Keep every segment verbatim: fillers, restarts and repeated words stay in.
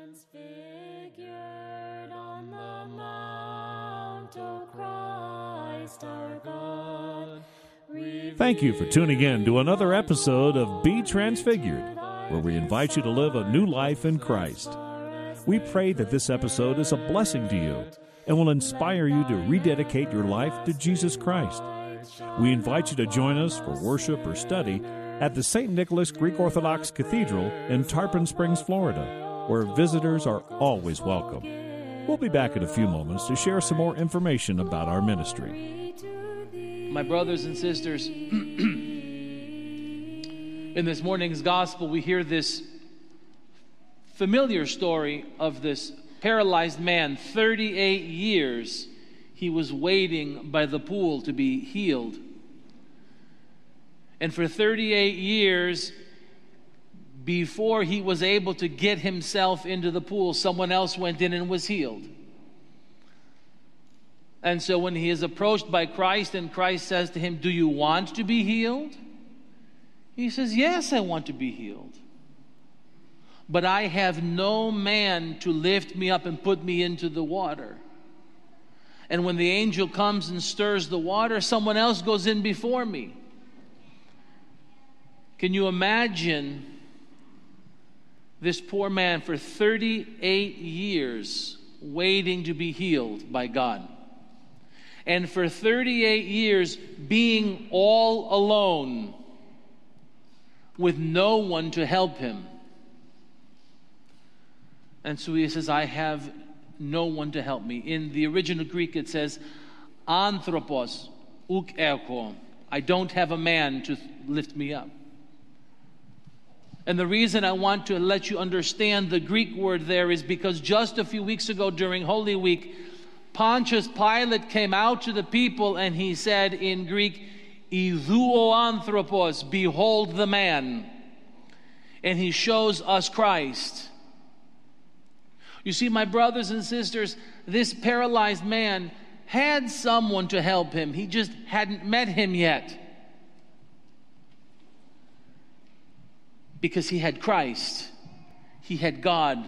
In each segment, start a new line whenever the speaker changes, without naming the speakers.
transfigured on the mount, O Christ our God.
Thank you for tuning in to another episode of Be Transfigured, where we invite you to live a new life in Christ. We pray that this episode is a blessing to you and will inspire you to rededicate your life to Jesus Christ. We invite you to join us for worship or study at the Saint Nicholas Greek Orthodox Cathedral in Tarpon Springs, Florida, where visitors are always welcome. We'll be back in a few moments to share some more information about our ministry.
My brothers and sisters, in this morning's gospel, we hear this familiar story of this paralyzed man. thirty-eight years he was waiting by the pool to be healed. And for thirty-eight years, before he was able to get himself into the pool, someone else went in and was healed. And so when he is approached by Christ and Christ says to him, "Do you want to be healed?" He says, "Yes, I want to be healed. But I have no man to lift me up and put me into the water. And when the angel comes and stirs the water, someone else goes in before me." Can you imagine this poor man for thirty-eight years waiting to be healed by God? And for thirty-eight years being all alone with no one to help him. And so he says, "I have no one to help me." In the original Greek it says, "Anthropos uk erko." I don't have a man to lift me up. And the reason I want to let you understand the Greek word there is because just a few weeks ago during Holy Week, Pontius Pilate came out to the people and he said in Greek, "Idou anthropos," behold the man. And he shows us Christ. You see, my brothers and sisters, this paralyzed man had someone to help him. He just hadn't met him yet. Because he had Christ. He had God.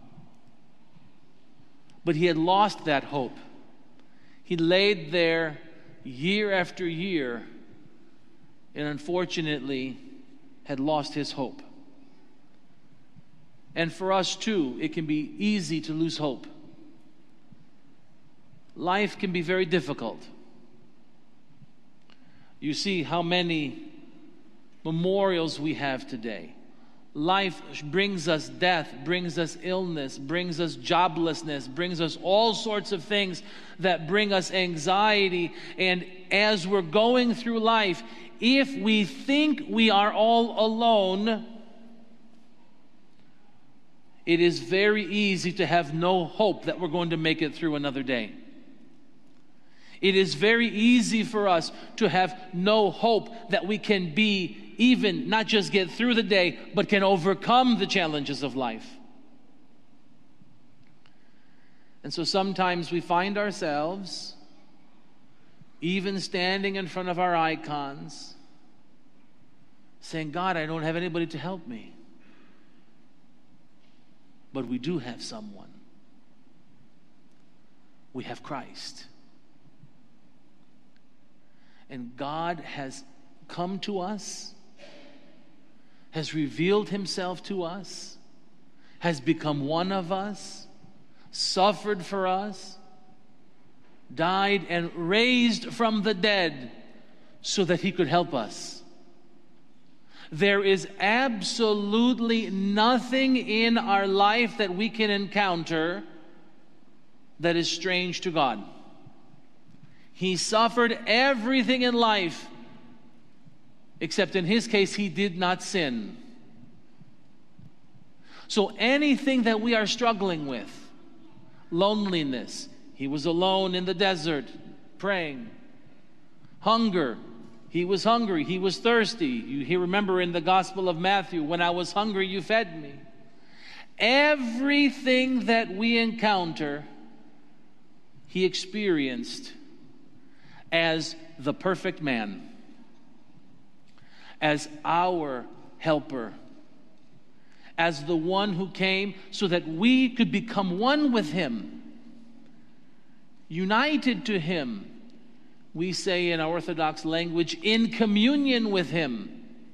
But he had lost that hope. He laid there year after year and unfortunately had lost his hope. And for us too, it can be easy to lose hope. Life can be very difficult. You see how many memorials we have today. Life brings us death, brings us illness, brings us joblessness, brings us all sorts of things that bring us anxiety. And as we're going through life, if we think we are all alone, it is very easy to have no hope that we're going to make it through another day. It is very easy for us to have no hope that we can be even not just get through the day, but can overcome the challenges of life. And so sometimes we find ourselves even standing in front of our icons saying, "God, I don't have anybody to help me." But we do have someone. We have Christ. And God has come to us, has revealed himself to us, has become one of us, suffered for us, died and raised from the dead so that he could help us. There is absolutely nothing in our life that we can encounter that is strange to God. He suffered everything in life, except in his case, he did not sin. So anything that we are struggling with, loneliness, he was alone in the desert praying. Hunger, he was hungry, he was thirsty. You he remember in the Gospel of Matthew, "When I was hungry, you fed me." Everything that we encounter, he experienced as the perfect man, as our helper, as the one who came so that we could become one with him, united to him. We say in our Orthodox language, in communion with him.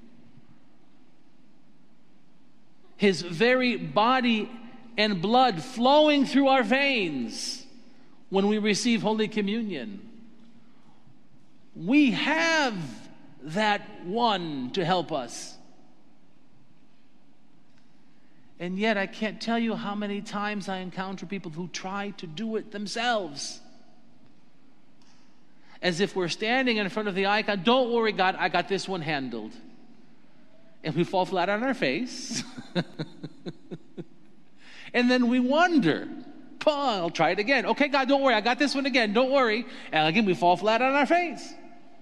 His very body and blood flowing through our veins when we receive Holy Communion. We have that one to help us. And yet I can't tell you how many times I encounter people who try to do it themselves. As if we're standing in front of the icon, don't worry, God, I got this one handled. And we fall flat on our face. And then we wonder, oh, I'll try it again. Okay, God, don't worry, I got this one again, don't worry. And again, we fall flat on our face.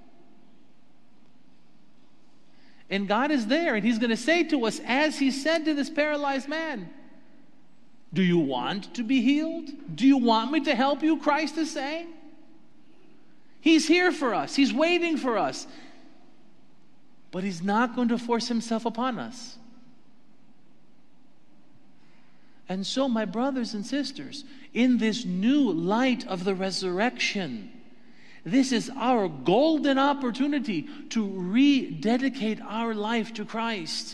And God is there, and he's going to say to us, as he said to this paralyzed man, do you want to be healed? Do you want me to help you? Christ is saying. He's here for us. He's waiting for us. But he's not going to force himself upon us. And so, my brothers and sisters, in this new light of the resurrection, this is our golden opportunity to rededicate our life to Christ.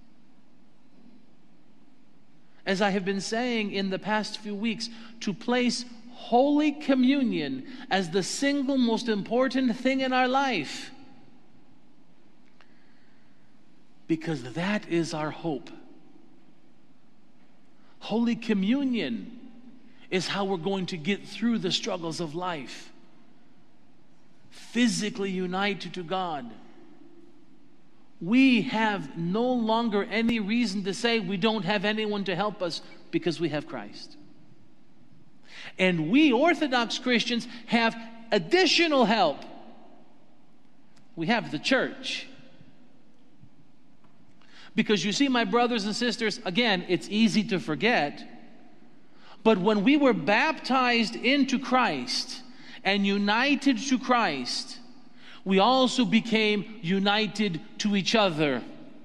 As I have been saying in the past few weeks, to place Holy Communion as the single most important thing in our life. Because that is our hope. Holy Communion is how we're going to get through the struggles of life. Physically united to God. We have no longer any reason to say we don't have anyone to help us because we have Christ. And we Orthodox Christians have additional help. We have the church. Because you see, my brothers and sisters, again, it's easy to forget, but when we were baptized into Christ and united to Christ, we also became united to each other.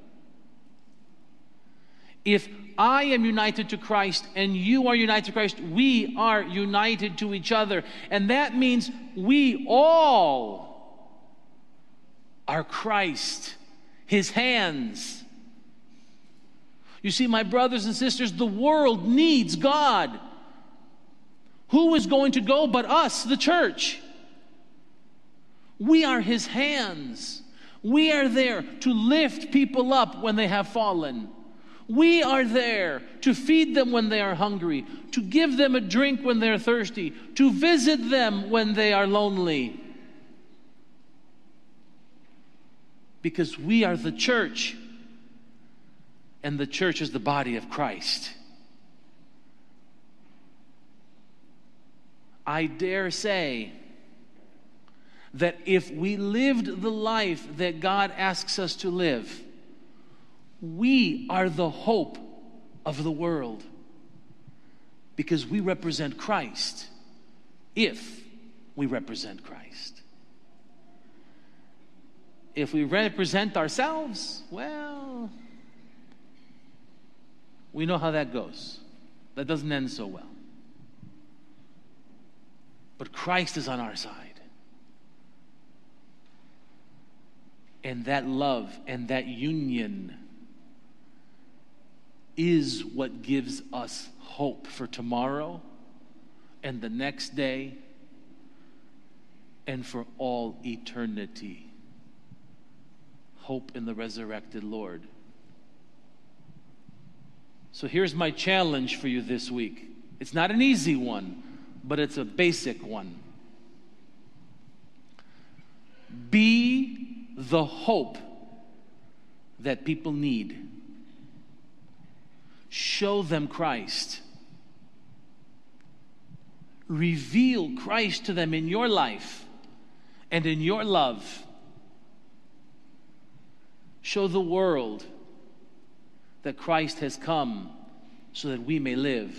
If I am united to Christ and you are united to Christ, we are united to each other. And that means we all are Christ, his hands. You see, my brothers and sisters, the world needs God. Who is going to go but us, the church? We are his hands. We are there to lift people up when they have fallen. We are there to feed them when they are hungry, to give them a drink when they're thirsty, to visit them when they are lonely. Because we are the church, and the church is the body of Christ. I dare say that if we lived the life that God asks us to live, we are the hope of the world, because we represent Christ, if we represent Christ. If we represent ourselves, well, we know how that goes. That doesn't end so well. But Christ is on our side. And that love and that union is what gives us hope for tomorrow and the next day and for all eternity. Hope in the resurrected Lord. So here's my challenge for you this week. It's not an easy one, but it's a basic one. Be the hope that people need. Show them Christ. Reveal Christ to them in your life and in your love. Show the world that Christ has come so that we may live.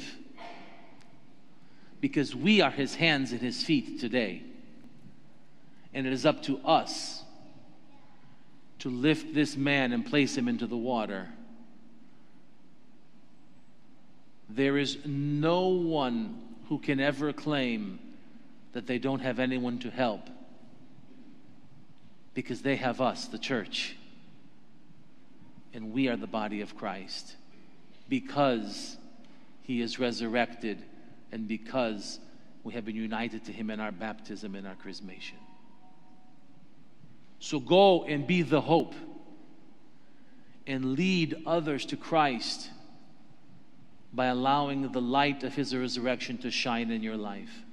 Because we are his hands and his feet today. And it is up to us to lift this man and place him into the water There is no one who can ever claim that they don't have anyone to help, because they have us, the church, and we are the body of Christ, because he is resurrected and because we have been united to him in our baptism and our chrismation. So go and be the hope and lead others to Christ by allowing the light of his resurrection to shine in your life,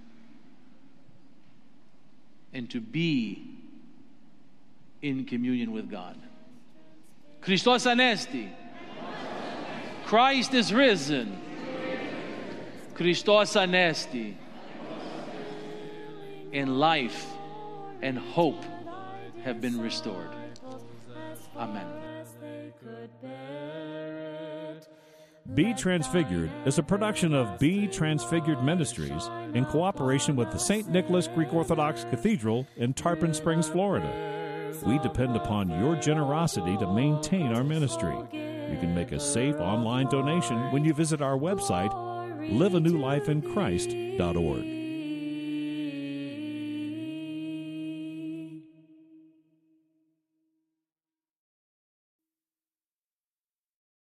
and to be in communion with God. Christos Anesti. Christ is risen. Christos Anesti. And life and hope have been restored. Amen.
Be Transfigured is a production of Be Transfigured Ministries in cooperation with the Saint Nicholas Greek Orthodox Cathedral in Tarpon Springs, Florida. We depend upon your generosity to maintain our ministry. You can make a safe online donation when you visit our website, live a new life in Christ dot org.